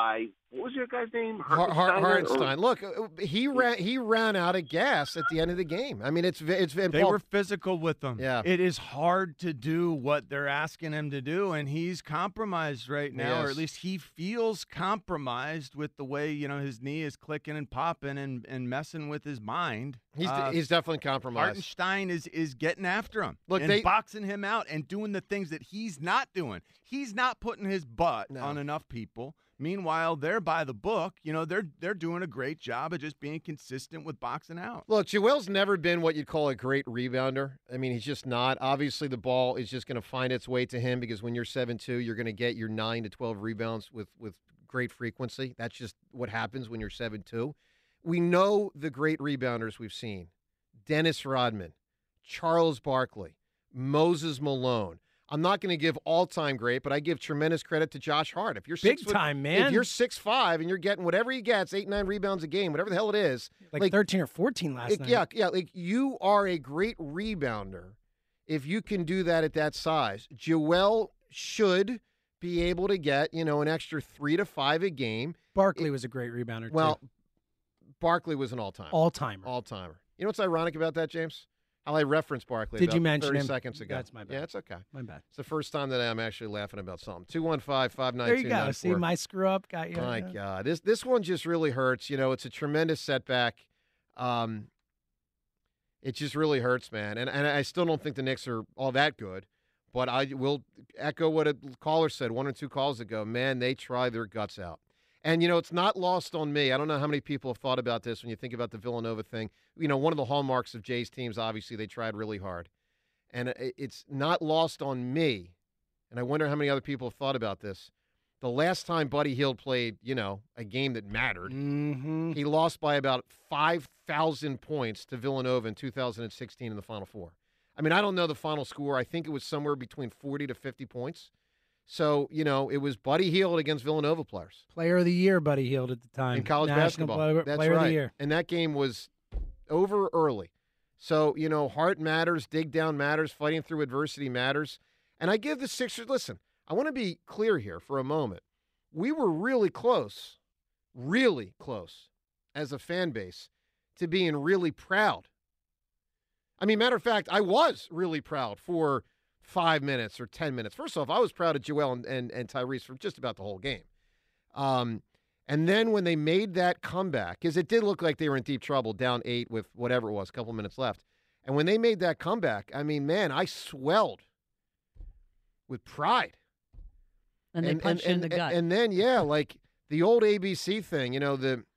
what was your guy's name? Har- Har- Hartenstein? Hartenstein. Look, uh, he ran he ran out of gas at the end of the game. I mean, it's it's and They Paul, were physical with him. Yeah. It is hard to do what they're asking him to do, and he's compromised right now, or Yes. at least he feels compromised with the way, you know, his knee is clicking and popping and, and messing with his mind. He's Uh, he's definitely compromised. Hartenstein is is getting after him. Look, and they- boxing him out and doing the things that he's not doing. He's not putting his butt No. on enough people. Meanwhile, they're by the book. You know, they're they're doing a great job of just being consistent with boxing out. Look, Joel's never been what you'd call a great rebounder. I mean, he's just not. Obviously, the ball is just going to find its way to him because when you're seven two, you're going to get your nine to twelve rebounds with, with great frequency. That's just what happens when you're seven two. We know the great rebounders we've seen. Dennis Rodman, Charles Barkley, Moses Malone. I'm not going to give all-time great, but I give tremendous credit to Josh Hart. If you're Big six foot- time, man. If you're six five and you're getting whatever he gets, eight, nine rebounds a game, whatever the hell it is. Like, thirteen or fourteen last Like, night. yeah, yeah. Like you are a great rebounder if you can do that at that size. Joel should be able to get, you know, an extra three to five a game. Barkley was a great rebounder, Well, too. Barkley was an all-timer. All-timer. All-timer. You know what's ironic about that, James? How I referenced Barkley Did about you mention thirty him? seconds ago. That's my bad. Yeah, it's okay. My bad. It's the first time that I'm actually laughing about something. two one five, five nine two, There you go. See, my screw up got you. My God, this this one just really hurts. You know, it's a tremendous setback. Um, it just really hurts, man. And and I still don't think the Knicks are all that good. But I will echo what a caller said one or two calls ago. Man, they try their guts out. And, you know, it's not lost on me. I don't know how many people have thought about this when you think about the Villanova thing. You know, one of the hallmarks of Jay's teams, obviously, they tried really hard. And it's not lost on me, and I wonder how many other people have thought about this. The last time Buddy Hield played, you know, a game that mattered, mm-hmm. he lost by about five thousand points to Villanova in two thousand sixteen in the Final Four. I mean, I don't know the final score. I think it was somewhere between forty to fifty points. So, you know, it was Buddy Hield against Villanova players. Player of the year, Buddy Hield at the time. In college National basketball. Player, That's player right. of the year. And that game was over early. So, you know, heart matters, dig down matters, fighting through adversity matters. And I give the Sixers, listen, I want to be clear here for a moment. We were really close, really close as a fan base to being really proud. I mean, matter of fact, I was really proud for five minutes or ten minutes. First off, I was proud of Joel and, and, and Tyrese for just about the whole game. Um, and then when they made that comeback, because it did look like they were in deep trouble, down eight with whatever it was, a couple minutes left. And when they made that comeback, I mean, man, I swelled with pride. And they punched you in the gut. And then, yeah, like the old A B C thing, you know, the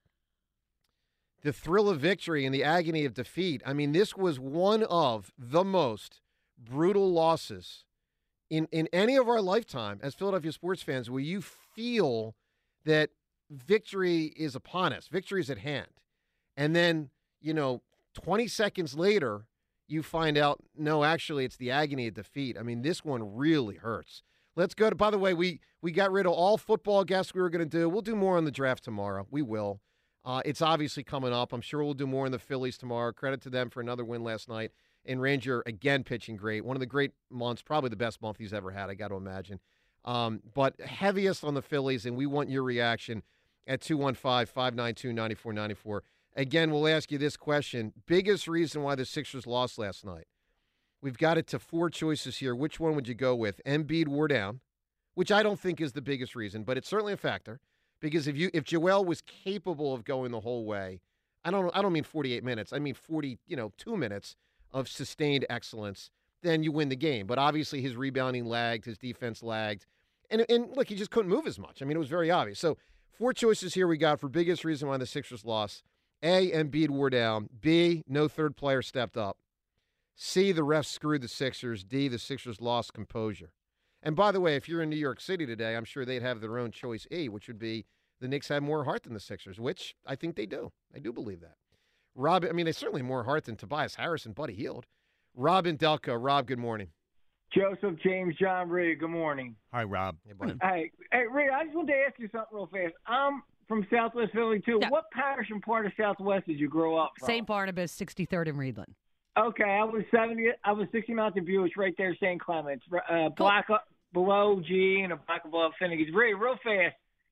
the thrill of victory and the agony of defeat. I mean, this was one of the most brutal losses in, in any of our lifetime as Philadelphia sports fans where you feel that victory is upon us, victory is at hand. And then, you know, twenty seconds later, you find out, no, actually, it's the agony of defeat. I mean, this one really hurts. Let's go to, by the way, we, we got rid of all football guests we were going to do. We'll do more on the draft tomorrow. We will. Uh, it's obviously coming up. I'm sure we'll do more in the Phillies tomorrow. Credit to them for another win last night. And Ranger, again, pitching great. One of the great months, probably the best month he's ever had, I got to imagine. Um, but heaviest on the Phillies, and we want your reaction at two one five, five nine two, nine four nine four. Again, we'll ask you this question. Biggest reason why the Sixers lost last night. We've got it to four choices here. Which one would you go with? Embiid wore down, which I don't think is the biggest reason, but it's certainly a factor. Because if you if Joel was capable of going the whole way, I don't I don't mean forty-eight minutes. I mean forty, you know, two minutes of sustained excellence, then you win the game. But obviously his rebounding lagged, his defense lagged. And and look, he just couldn't move as much. I mean, it was very obvious. So four choices here we got for biggest reason why the Sixers lost. A, Embiid wore down. B, no third player stepped up. C, the refs screwed the Sixers. D, the Sixers lost composure. And by the way, if you're in New York City today, I'm sure they'd have their own choice E, which would be the Knicks have more heart than the Sixers, which I think they do. I do believe that. Rob, I mean, they certainly more heart than Tobias Harris and Buddy Hield. Rob in Delco. Rob, good morning. Joseph, James, John, Ray, good morning. Hi, Rob. Hey, buddy. Hey, hey, Ray, I just wanted to ask you something real fast. I'm from Southwest Philly, too. Yeah. What parish and part of Southwest did you grow up from? Saint Barnabas, sixty-third in Reedland. Okay, I was seventy. I was sixty Mountain View. It's right there, Saint Clements. Uh, black up below G and a black above Finnegan's. Ray, real fast.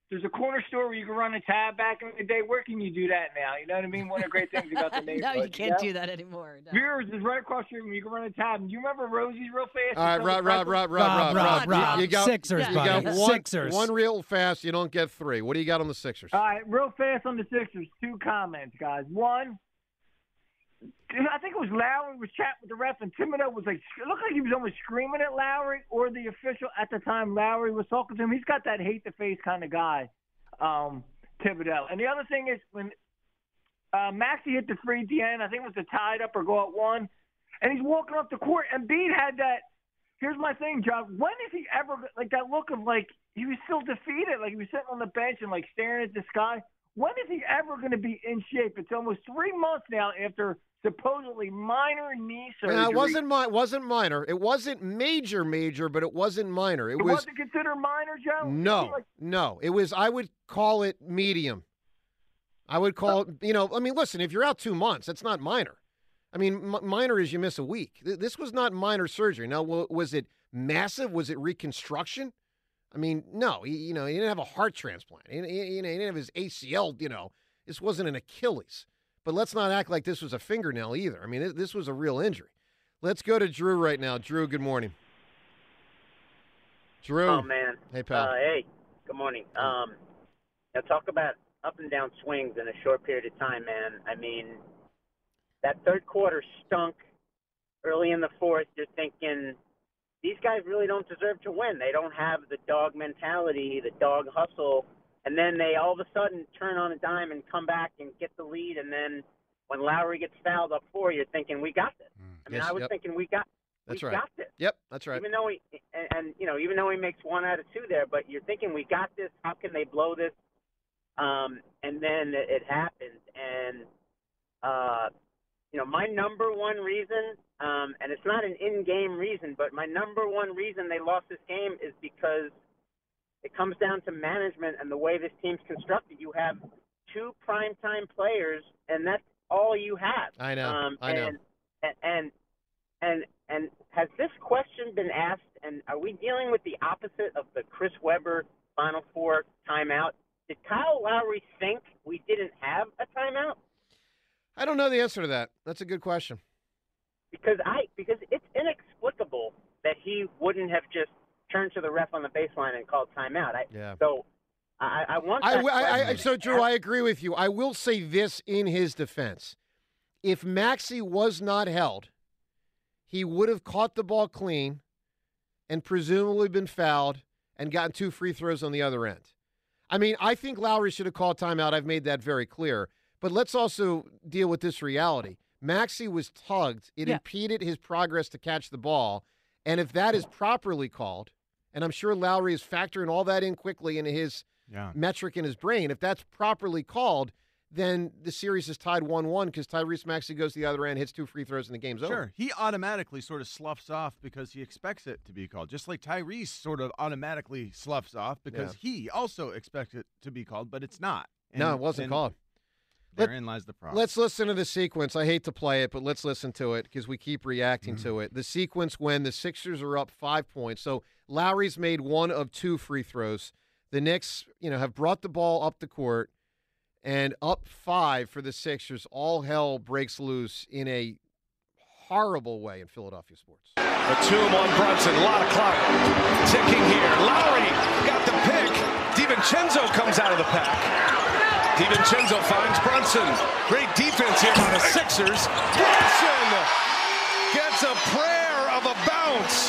There's a corner store where you can run a tab back in the day. Where can you do that now? You know what I mean? One of the great things about the neighborhood. No, you can't yeah? do that anymore. No. Veers is right across the street where you can run a tab. And do you remember Rosie's real fast? All right, Rob, Rob, Rob, Rob, Rob, Rob, Rob. You got, Sixers, you buddy. got one, Sixers. one real fast. You don't get three. What do you got on the Sixers? All right, real fast on the Sixers. Two comments, guys. One, I think it was Lowry was chatting with the ref, and Thibodeau was like, it looked like he was almost screaming at Lowry, or the official at the time Lowry was talking to him. He's got that hate-to-face kind of guy, um, Thibodeau. And the other thing is when uh, Maxey hit the free at the end, I think it was the tied up or go at one, and he's walking up the court, and Embiid had that. Here's my thing, John. When is he ever like that look of like he was still defeated, like he was sitting on the bench and like staring at the sky? When is he ever going to be in shape? It's almost three months now after supposedly minor knee surgery. No, it wasn't mi- wasn't minor. It wasn't major, major, but it wasn't minor. It, It was wasn't considered minor, Joe? no, Like, no. It was. I would call it medium. I would call it. You know, I mean, listen. If you're out two months, that's not minor. I mean, m- minor is you miss a week. Th- This was not minor surgery. Now, w- was it massive? Was it reconstruction? I mean, no. He, you know, he didn't have a heart transplant. He, he, you know, he didn't have his A C L. You know, this wasn't an Achilles. But let's not act like this was a fingernail either. I mean, this, this was a real injury. Let's go to Drew right now. Drew, good morning. Drew. Oh, man. Hey, pal. Uh, hey, good morning. Um, now, talk about up and down swings in a short period of time, man. I mean, that third quarter stunk. Early in the fourth, you're thinking, these guys really don't deserve to win. They don't have the dog mentality, the dog hustle. And then they all of a sudden turn on a dime and come back and get the lead. And then when Lowry gets fouled up four, you're thinking, we got this. I mean, Yes, I was yep. thinking, we got That's we right. got this. Yep, that's right. Even though he and, and you know, even though he makes one out of two there, but you're thinking, we got this. How can they blow this? Um, and then it, it happens. And uh, you know, my number one reason, um, and it's not an in-game reason, but my number one reason they lost this game is because it comes down to management and the way this team's constructed. You have two primetime players, and that's all you have. I know. Um, I know. And, and and and has this question been asked? And are we dealing with the opposite of the Chris Webber Final Four timeout? Did Kyle Lowry think we didn't have a timeout? I don't know the answer to that. That's a good question. Because I because it's inexplicable that he wouldn't have just turned to the ref on the baseline and called timeout. I, Yeah. So I, I want. I, that w- I, I, question so, Drew, asked. I agree with you. I will say this in his defense. If Maxey was not held, he would have caught the ball clean and presumably been fouled and gotten two free throws on the other end. I mean, I think Lowry should have called timeout. I've made that very clear. But let's also deal with this reality. Maxey was tugged. It Yeah. impeded his progress to catch the ball. And if that is properly called, and I'm sure Lowry is factoring all that in quickly into his Yeah. metric in his brain, if that's properly called, then the series is tied one one because Tyrese Maxey goes to the other end, hits two free throws, and the game's over. Sure. He automatically sort of sloughs off because he expects it to be called, just like Tyrese sort of automatically sloughs off because he also expects it to be called, but it's not. No, And- it wasn't and called. Therein lies the problem. Let's listen to the sequence. I hate to play it, but let's listen to it because we keep reacting Mm-hmm. to it. The sequence when the Sixers are up five points. So Lowry's made one of two free throws. The Knicks, you know, have brought the ball up the court, and up five for the Sixers. All hell breaks loose in a horrible way in Philadelphia sports. Batum on Brunson, a lot of clock ticking here. Lowry got the pick. DiVincenzo comes out of the pack. DiVincenzo finds Brunson. Great defense here by the Sixers. Brunson gets a prayer of a bounce.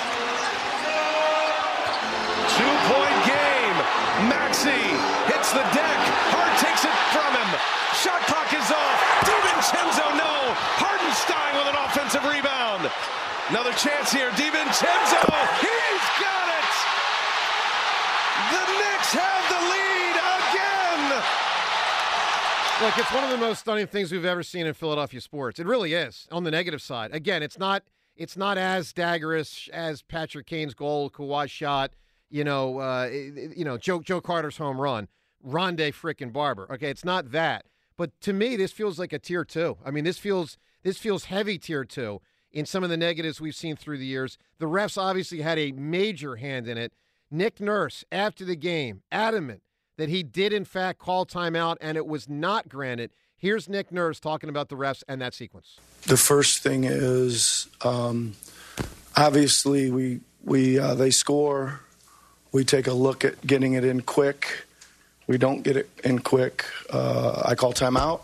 Two-point game. Maxey hits the deck. Hart takes it from him. Shot clock is off. DiVincenzo, no. Hardenstein with an offensive rebound. Another chance here. DiVincenzo. He's got it. The Knicks have the lead again. Look, it's one of the most stunning things we've ever seen in Philadelphia sports. It really is, on the negative side. Again, it's not it's not as daggerous as Patrick Kane's goal, Kawhi's shot, you know, uh, you know, Joe Joe Carter's home run, Rondé frickin' Barber. Okay, it's not that. But to me, this feels like a tier two. I mean, this feels this feels heavy tier two in some of the negatives we've seen through the years. The refs obviously had a major hand in it. Nick Nurse, after the game, adamant that he did, in fact, call timeout and it was not granted. Here's Nick Nurse talking about the refs and that sequence. The first thing is, um, obviously, we we uh, they score. We take a look at getting it in quick. We don't get it in quick. Uh, I call timeout.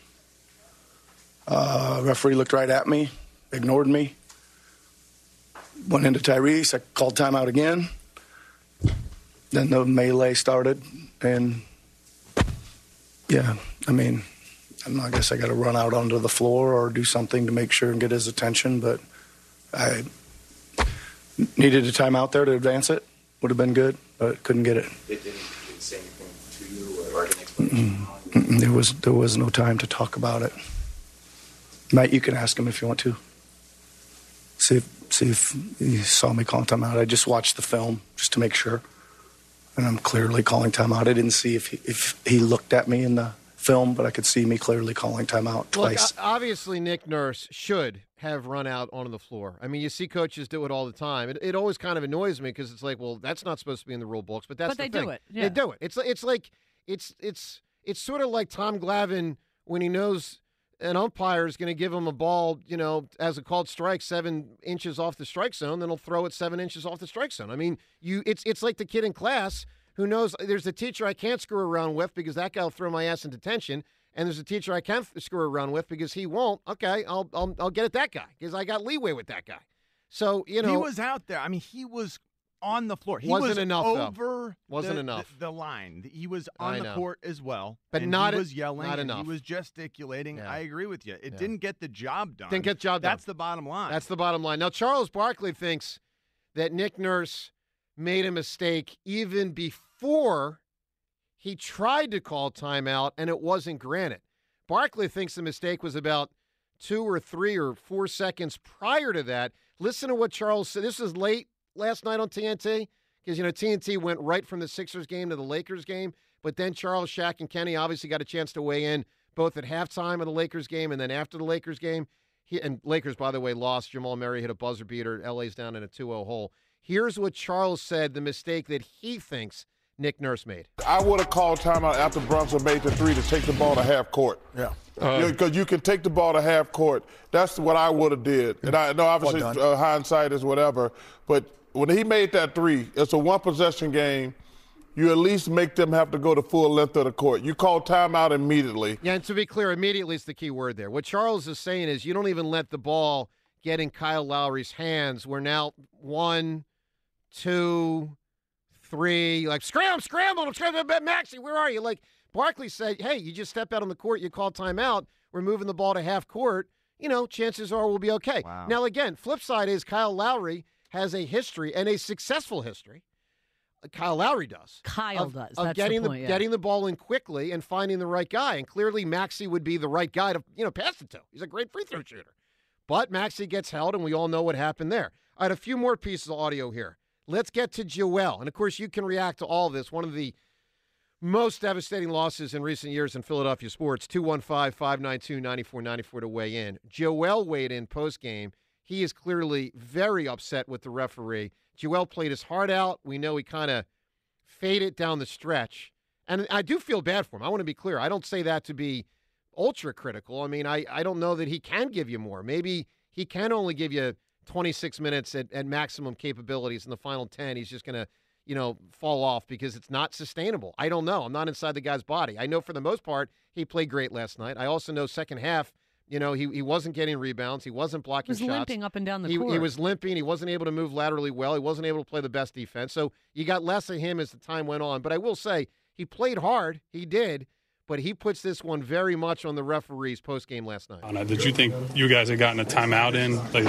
Uh, referee looked right at me, ignored me. Went into Tyrese. I called timeout again. Then the melee started, and yeah, I mean, I guess I got to run out onto the floor or do something to make sure and get his attention. But I needed a timeout there to advance it. Would have been good, but couldn't get it. It didn't say anything to you or an explanation? Mm-mm. There was there was no time to talk about it. Matt, you can ask him if you want to. See if see if he saw me calling timeout. I just watched the film just to make sure, and I'm clearly calling timeout. I didn't see if he, if he looked at me in the film, but I could see me clearly calling timeout twice. Look, obviously, Nick Nurse should have run out onto the floor. I mean, you see coaches do it all the time. It, it always kind of annoys me because it's like, well, that's not supposed to be in the rule books, but that's But the they thing. do it, yeah. They do it. It's it's like it's it's it's sort of like Tom Glavine when he knows an umpire is going to give him a ball, you know, as a called strike seven inches off the strike zone, then he'll throw it seven inches off the strike zone. I mean, you it's it's like the kid in class who knows there's a teacher I can't screw around with because that guy will throw my ass in detention. And there's a teacher I can't screw around with because he won't. Okay, I'll I'll, I'll get at that guy because I got leeway with that guy. So, you know. He was out there. I mean, he was on the floor. He Wasn't was enough, over though. Wasn't the, enough. The, the line. He was on I the know. court as well. But and not he e- was yelling. not and enough. He was gesticulating. Yeah. I agree with you. It Yeah. didn't get the job done. Didn't get the job done. That's the bottom line. That's the bottom line. Now, Charles Barkley thinks that Nick Nurse made a mistake even before he tried to call timeout and it wasn't granted. Barkley thinks the mistake was about two or three or four seconds prior to that. Listen to what Charles said. This was late last night on T N T because, you know, T N T went right from the Sixers game to the Lakers game. But then Charles, Shaq, and Kenny obviously got a chance to weigh in both at halftime of the Lakers game and then after the Lakers game. He, and Lakers, by the way, lost. Jamal Murray hit a buzzer beater. L A's down in a two oh hole. Here's what Charles said, the mistake that he thinks Nick Nurse made. I would have called timeout after Brunson made the three to take the ball to half court. Yeah. Because you can take the ball to half court. That's what I would have did. And I know obviously Well done. uh, hindsight is whatever, but when he made that three, it's a one-possession game. You at least make them have to go the full length of the court. You call timeout immediately. Yeah, and to be clear, immediately is the key word there. What Charles is saying is you don't even let the ball get in Kyle Lowry's hands. We're now one, two, three, like, scram, scramble, scramble, Maxey, where are you? Like, Barkley said, hey, you just step out on the court, you call timeout, we're moving the ball to half court, you know, chances are we'll be okay. Wow. Now, again, flip side is Kyle Lowry has a history and a successful history. Kyle Lowry does. Kyle of, does. Of That's getting the point, yeah. getting the ball in quickly and finding the right guy. And clearly Maxey would be the right guy to, you know, pass it to. He's a great free throw shooter. But Maxey gets held, and we all know what happened there. I had a few more pieces of audio here. Let's get to Joel. And, of course, you can react to all this. One of the most devastating losses in recent years in Philadelphia sports. two one five, five nine two, nine four nine four to weigh in. Joel weighed in postgame. He is clearly very upset with the referee. Joel played his heart out. We know he kind of faded down the stretch. And I do feel bad for him. I want to be clear. I don't say that to be ultra critical. I mean, I, I don't know that he can give you more. Maybe he can only give you twenty-six minutes at, at maximum capabilities. In the final ten, he's just going to, you know, fall off because it's not sustainable. I don't know. I'm not inside the guy's body. I know for the most part he played great last night. I also know second half, you know, he, he wasn't getting rebounds. He wasn't blocking He was shots. limping up and down the he, court. He was limping. He wasn't able to move laterally well. He wasn't able to play the best defense. So you got less of him as the time went on. But I will say he played hard. He did. But he puts this one very much on the referees post-game last night. Uh, did you think you guys had gotten a timeout in? Like,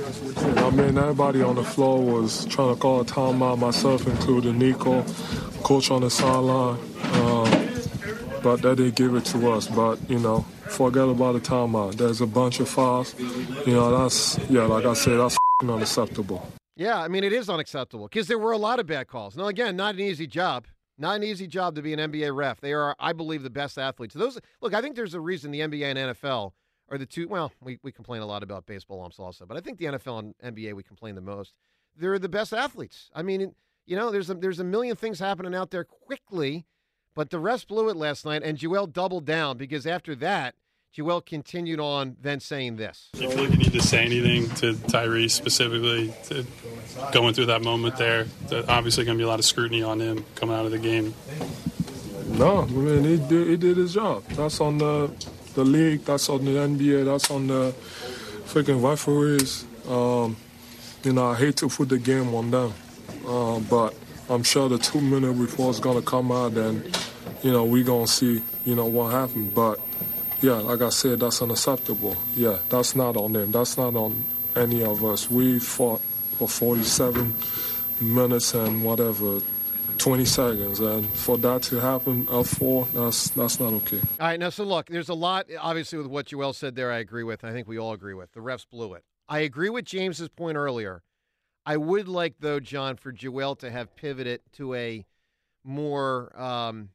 I mean, everybody on the floor was trying to call a timeout, myself including Nico, coach on the sideline. Um, but they didn't give it to us. But, you know, forget about the timeout. There's a bunch of fouls. You know, that's, yeah, like I said, that's f***ing unacceptable. Yeah, I mean, it is unacceptable because there were a lot of bad calls. Now, again, not an easy job. Not an easy job to be an N B A ref. They are, I believe, the best athletes. Those look, I think there's a reason the N B A and N F L are the two. Well, we, we complain a lot about baseball umps also, but I think the N F L and N B A we complain the most. They're the best athletes. I mean, you know, there's a, there's a million things happening out there quickly, But the refs blew it last night, and Joel doubled down because after that, Joel continued on then saying this. Do you feel like you need to say anything to Tyrese specifically to going through that moment there? That obviously going to be a lot of scrutiny on him coming out of the game. No, I mean, he did, he did his job. That's on the, the league, that's on the N B A, that's on the freaking referees. Um, you know, I hate to put the game on them, uh, but I'm sure the two-minute report is going to come out and, you know, we're going to see, you know, what happened. But, yeah, like I said, that's unacceptable. Yeah, that's not on them. That's not on any of us. We fought for forty-seven minutes and whatever, twenty seconds. And for that to happen up four, that's, that's not okay. All right, now, so look, there's a lot, obviously, with what Joel said there I agree with. I think we all agree with. The refs blew it. I agree with James's point earlier. I would like, though, John, for Joel to have pivoted to a more um,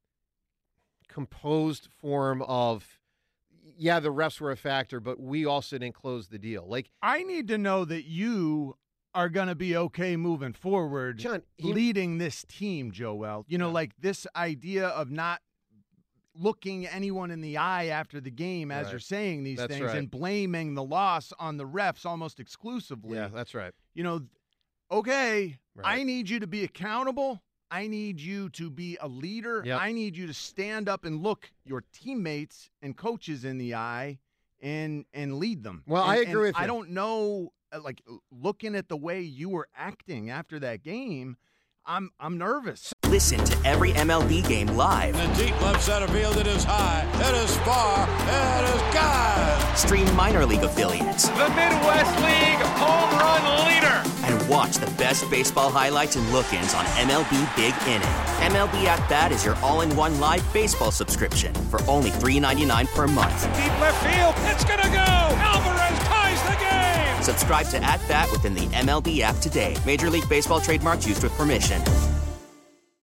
composed form of, yeah, the refs were a factor, but we also didn't close the deal. Like, I need to know that you are going to be okay moving forward, John, he, leading this team, Joel. You know, like this idea of not looking anyone in the eye after the game as right. you're saying these That's things right. and blaming the loss on the refs almost exclusively. Yeah, that's right. You know, okay, Right. I need you to be accountable. I need you to be a leader. Yep. I need you to stand up and look your teammates and coaches in the eye and and lead them. Well, And- I agree and with you. I don't know, uh, like, looking at the way you were acting after that game, I'm I'm nervous. Listen to every M L B game live. In the deep left center field, it is high, it is far, it is gone. Stream minor league affiliates. The Midwest League home run leader. And watch the best baseball highlights and look-ins on M L B Big Inning. M L B At Bat is your all-in-one live baseball subscription for only three dollars and ninety-nine cents per month. Deep left field, it's gonna go. Alvarez ties the game. Subscribe to At Bat within the M L B app today. Major League Baseball trademarks used with permission.